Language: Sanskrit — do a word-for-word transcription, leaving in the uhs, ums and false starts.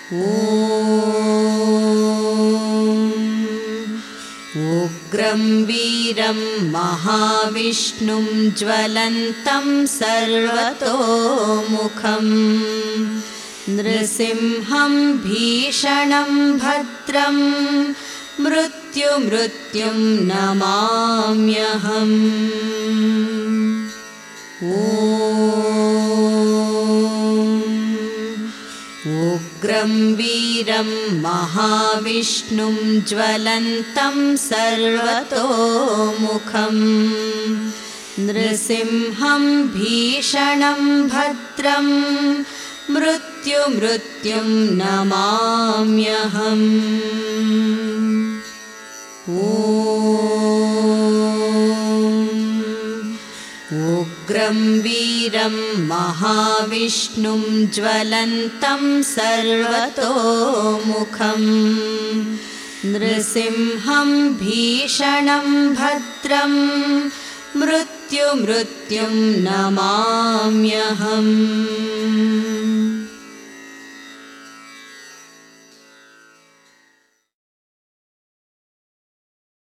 उग्रं वीरं महाविष्णुं ज्वलन्तं सर्वतोमुखं नृसिंहं भीषणं भद्रं मृत्युमृत्युं नमाम्यहम्। उग्रं वीरं महाविष्णुं ज्वलन्तं सर्वतोमुखं नृसिंहं भीषणं भद्रं मृत्युमृत्युं नमाम्यहम्। उग्रं वीरं महाविष्णुं ज्वलन्तं सर्वतोमुखं नृसिंहं भीषणं भद्रं मृत्युमृत्युं नमाम्यहम्।